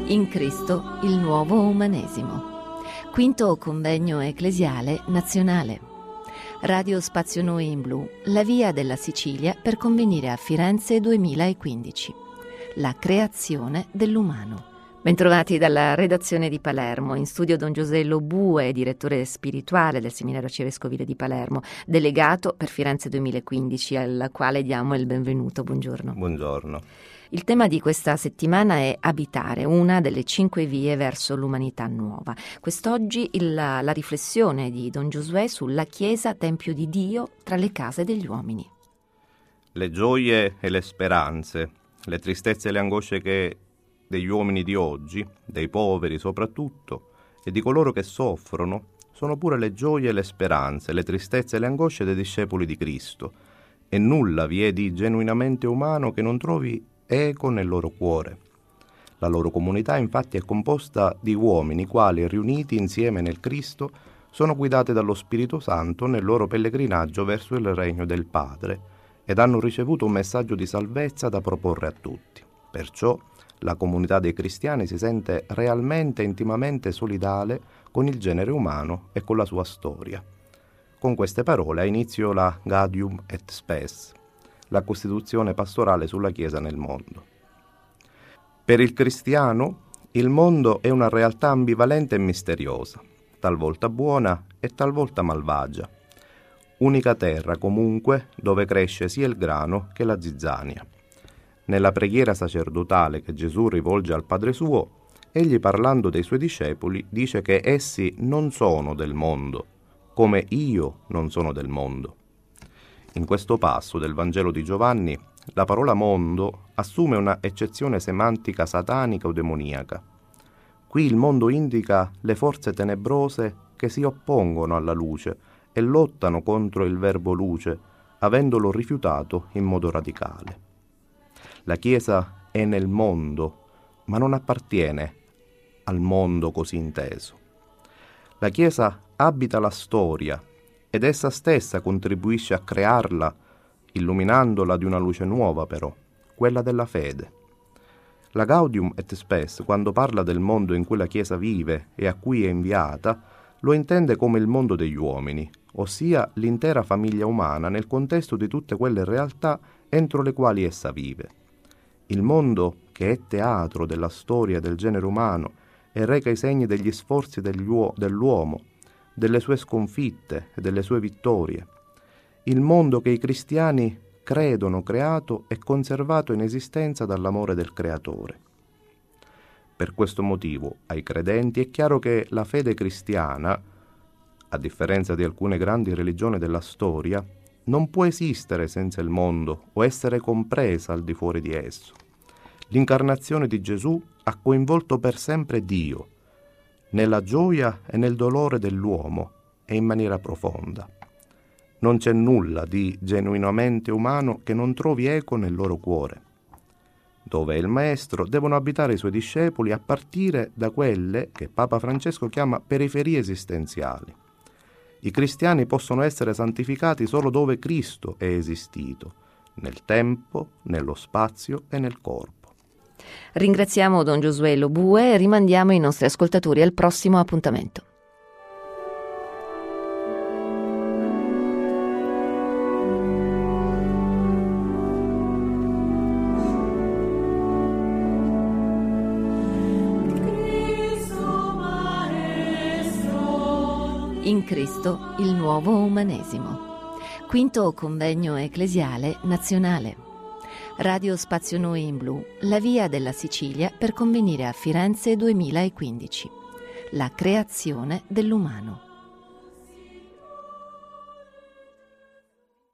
In Cristo il nuovo umanesimo. Quinto convegno ecclesiale nazionale. Radio Spazio Noi in Blu, la via della Sicilia per convenire a Firenze 2015. La creazione dell'umano. Bentrovati dalla redazione di Palermo. In studio Don Giosello Bue, direttore spirituale del Seminario Arcivescovile di Palermo, delegato per Firenze 2015, al quale diamo il benvenuto. Buongiorno. Buongiorno. Il tema di questa settimana è abitare, una delle 5 vie verso l'umanità nuova. Quest'oggi la riflessione di Don Giosuè sulla Chiesa, Tempio di Dio, tra le case degli uomini. Le gioie e le speranze, le tristezze e le angosce degli uomini di oggi, dei poveri soprattutto, e di coloro che soffrono, sono pure le gioie e le speranze, le tristezze e le angosce dei discepoli di Cristo, e nulla vi è di genuinamente umano che non trovi eco nel loro cuore. La loro comunità infatti è composta di uomini quali, riuniti insieme nel Cristo, sono guidati dallo Spirito Santo nel loro pellegrinaggio verso il regno del Padre ed hanno ricevuto un messaggio di salvezza da proporre a tutti. Perciò la comunità dei cristiani si sente realmente e intimamente solidale con il genere umano e con la sua storia. Con queste parole ha inizio la Gaudium et Spes, la Costituzione pastorale sulla Chiesa nel mondo. Per il cristiano, il mondo è una realtà ambivalente e misteriosa, talvolta buona e talvolta malvagia. Unica terra, comunque, dove cresce sia il grano che la zizzania. Nella preghiera sacerdotale che Gesù rivolge al Padre suo, egli parlando dei suoi discepoli dice che essi non sono del mondo, come io non sono del mondo. In questo passo del Vangelo di Giovanni, la parola mondo assume una eccezione semantica satanica o demoniaca. Qui il mondo indica le forze tenebrose che si oppongono alla luce e lottano contro il verbo luce, avendolo rifiutato in modo radicale. La Chiesa è nel mondo, ma non appartiene al mondo così inteso. La Chiesa abita la storia ed essa stessa contribuisce a crearla, illuminandola di una luce nuova però, quella della fede. La Gaudium et Spes, quando parla del mondo in cui la Chiesa vive e a cui è inviata, lo intende come il mondo degli uomini, ossia l'intera famiglia umana nel contesto di tutte quelle realtà entro le quali essa vive. Il mondo che è teatro della storia del genere umano e reca i segni degli sforzi dell'uomo, delle sue sconfitte e delle sue vittorie. Il mondo che i cristiani credono creato e conservato in esistenza dall'amore del Creatore. Per questo motivo, ai credenti è chiaro che la fede cristiana, a differenza di alcune grandi religioni della storia, non può esistere senza il mondo o essere compresa al di fuori di esso. L'incarnazione di Gesù ha coinvolto per sempre Dio, nella gioia e nel dolore dell'uomo e in maniera profonda. Non c'è nulla di genuinamente umano che non trovi eco nel loro cuore. Dove è il Maestro devono abitare i suoi discepoli a partire da quelle che Papa Francesco chiama periferie esistenziali. I cristiani possono essere santificati solo dove Cristo è esistito, nel tempo, nello spazio e nel corpo. Ringraziamo Don Giosuè Bue e rimandiamo i nostri ascoltatori al prossimo appuntamento. In Cristo il nuovo umanesimo. Quinto convegno ecclesiale nazionale. Radio Spazio Noi in Blu, la via della Sicilia per convenire a Firenze 2015. La creazione dell'umano.